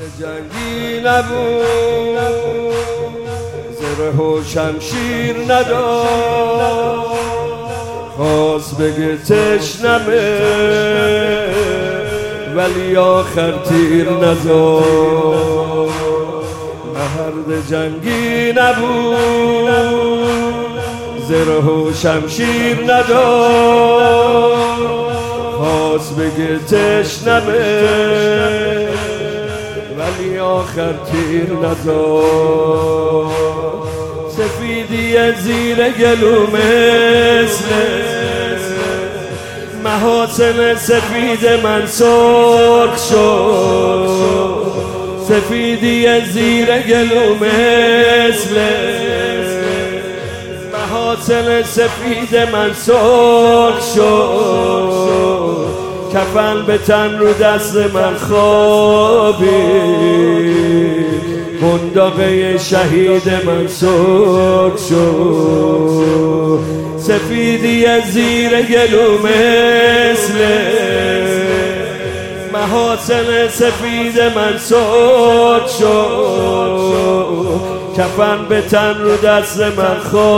جنگی نبود، زره و شمشیر نداشت، خواست بگه تشنمه ولی آخر تیر نزد. مرد جنگی نبود، زره و شمشیر نداشت، خواست بگه تشنمه ولی آخر تیر نزد. سفیدی زیر گلو مثل محاسن سفید من سرخ شد. سفیدی زیر گلو مثل محاسن سفید من سرخ شد. کفن به تن رو دست من خوابید، بنداقه شهید من سرخ شد. سفیدی زیر گلو مثل محاسن سفید من سرخ شد. کفن به تن رو دست من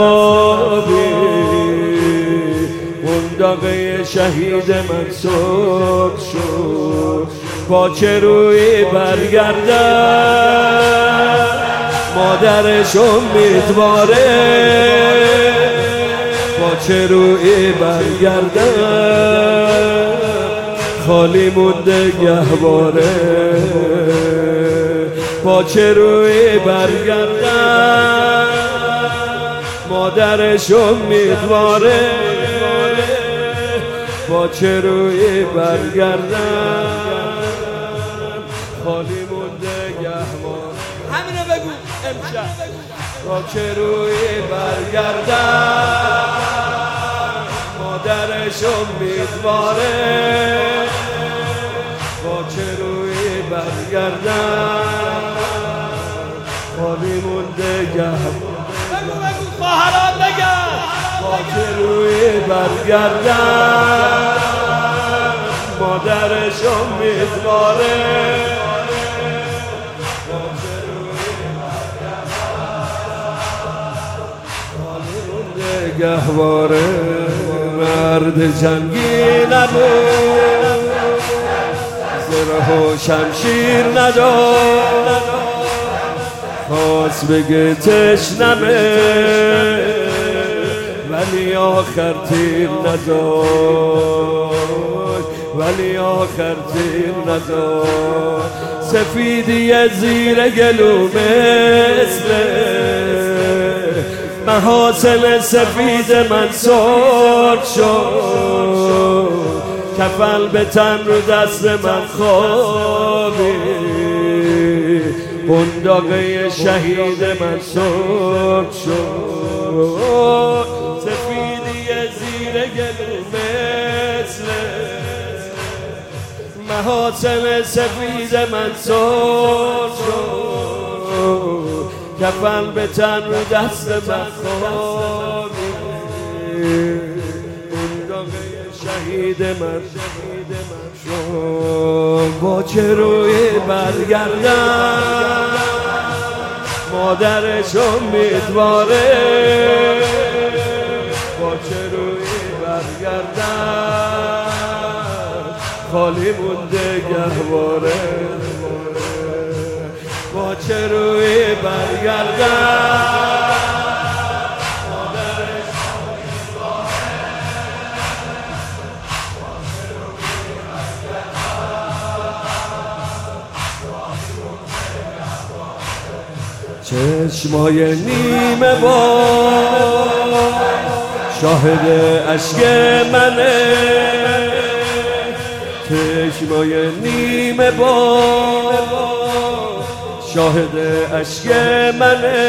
خوابید، بنداقه شهید من سرخ شد. با چه روی برگردم مادرش امیدواره، با چه روی برگردم خالی مونده گهواره. با چه روی برگردم مادرش امیدواره، با چه روی برگردم خالی مونده گهواره. همینو بگو امشب. با چه روی برگردم مادرش امیدواره، با چه روی برگردم خالی مونده گهواره. بگو خواهران بگن. با چه روی برگردم مادرش امیدواره، با چه روی برگردم گهواره. مرد جنگی نبود، زره و شمشیر نداشت، خواست بگه تشنمه ولی آخر تیر نزد، ولی آخر تیر نزد. سفیدی زیر گلو مثل محاسن سفید من سرخ شد. کفن به تن رو دست من خوابید، بنداقه شهید من سرخ شد. سفیدی زیر گلو مثل محاسن سفید من سرخ شد. کفن به تن رو دست من خوابید، بنداقه شهید من شد. با چه روی برگردم مادرش امیدواره، با چه روی برگردم خالی مونده گهواره. با چه روی برگردم مادرش امیدواره. چشمای نیمه با شاهد اشک منه، چشمای نیمه با شاهد اشک منه.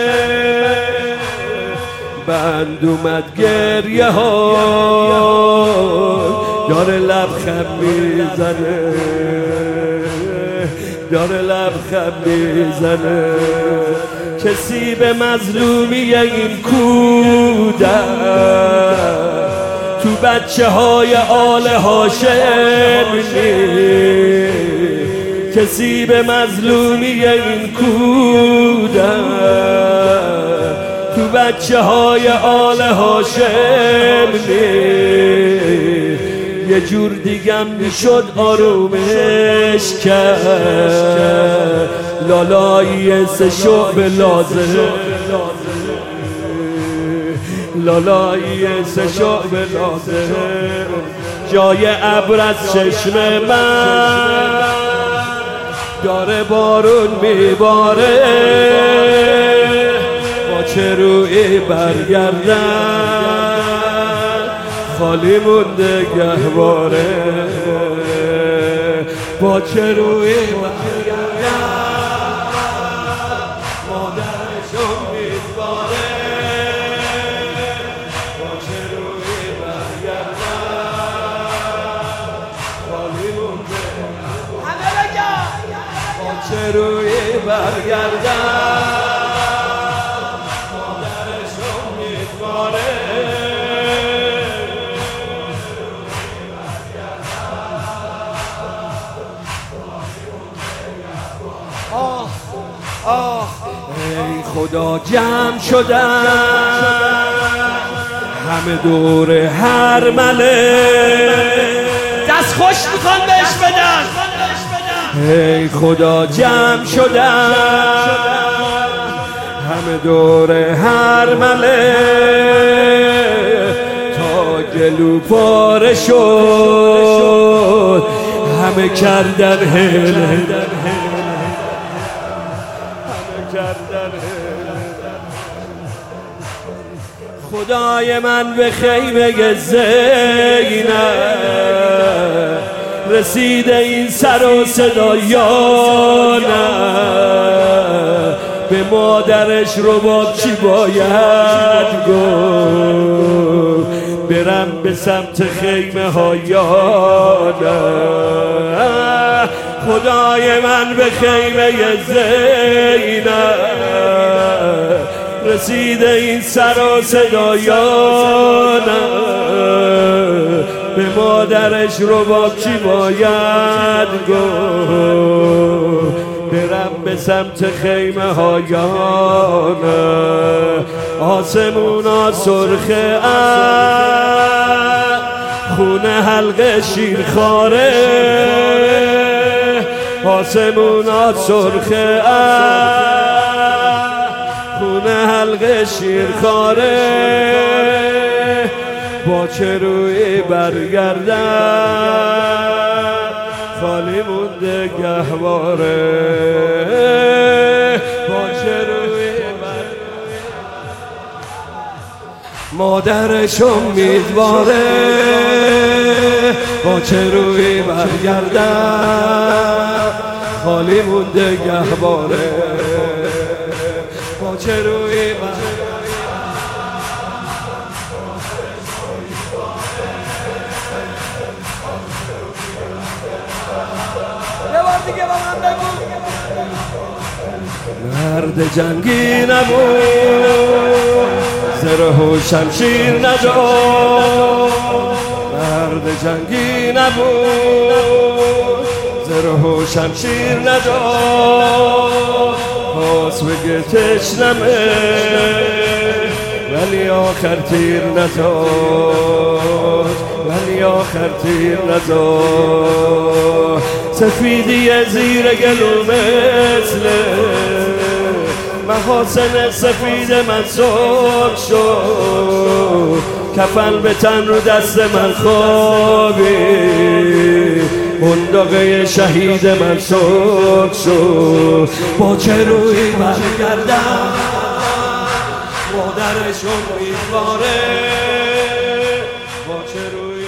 بند اومد گریه ها داره لبخند میزنه، داره لبخند میزنه. کسی به مظلومی این کودک تو بچه های آل هاشم نیست، کسی به مظلومی این کودک تو بچه های آل هاشم یه جور دیگم میشد آرومش کرد لالایی سه شعب لازم لالایی سه شعب لازم جای ابر از چشم من داره بارون میباره با چه روی برگردن خالی مونده گهواره با چه روی برگردن مادرش امیدواره با چه روی برگردن خالی مونده همه بگم با چه روی برگردن مادرش امیدواره ای خدا جمع شدن همه دور هر مله دست خوش میخوان بهش بدن ای خدا جمع شدن همه دور هر مله تا گلو پاره شد همه کردن هله خدای من به خیمه زینب رسیده این سر و صدا یا نه به مادرش رباب چی باید گفت برم به سمت خیمه ها یا نه خدای من به خیمه زینب رسیده این سر و صدا یا نه به مادرش رباب چی باید گفت برم به سمت خیمه ها یا نه آسمونا سرخه خونه حلقه شیرخواره آسمونا سرخه خونه حلقه شیرخواره با چه روی برگردن خالی مونده گهواره با چه روی مادرش امیدواره با چه روی برگردن خالی مونده گهواره با چه روی یه بار دیگه با من بگو مرد جنگی نبود زره و شمشیر نداشت مرد جنگی نبود زره و شمشیر نداشت خواست بگه تشنمه ولی آخر تیر نزاد ولی آخر تیر نزاد سفیدی زیر گلو مثل محاسن سفید من سرخ شد کفن به تن رو دست من خوابی بندقه شهید من سرخ شد با چه روی برگردم مادرش امیدواره با چه روی